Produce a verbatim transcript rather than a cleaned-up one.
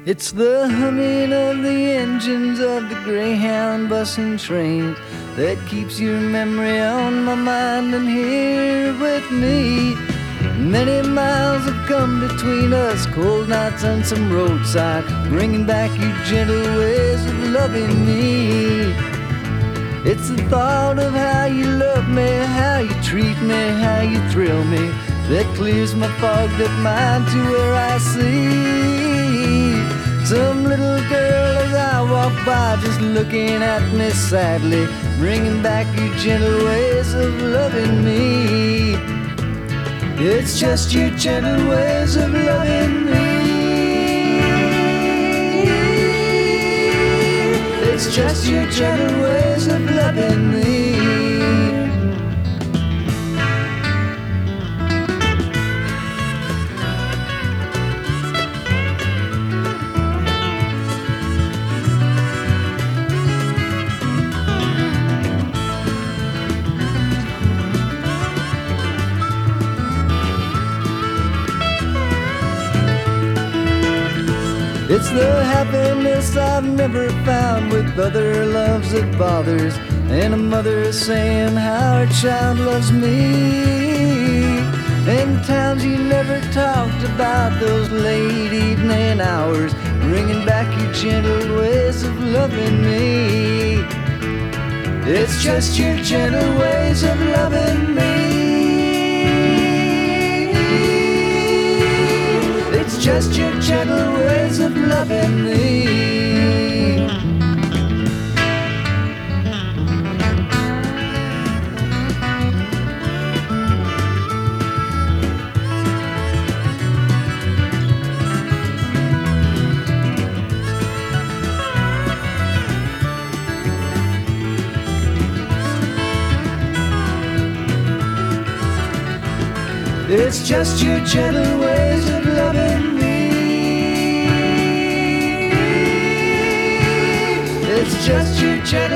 It's the humming of the engines of the Greyhound bus and trains that keeps your memory on my mind and here with me. Many miles have come between us, cold nights and some roadside, bringing back your gentle ways of loving me. It's the thought of how you love me, how you treat me, how you thrill me, that clears my fogged up mind to where I see some little girl as I walk by, just looking at me sadly, bringing back your gentle ways of loving me. It's just your gentle ways of loving me. It's just your gentle ways of loving me. It's the happiness I've never found with other loves that bothers, and a mother saying how her child loves me. And times you never talked about, those late evening hours, bringing back your gentle ways of loving me. It's just your gentle ways of loving me. It's just your gentle ways of loving me. It's just your gentle ways of loving me. It's just your gentle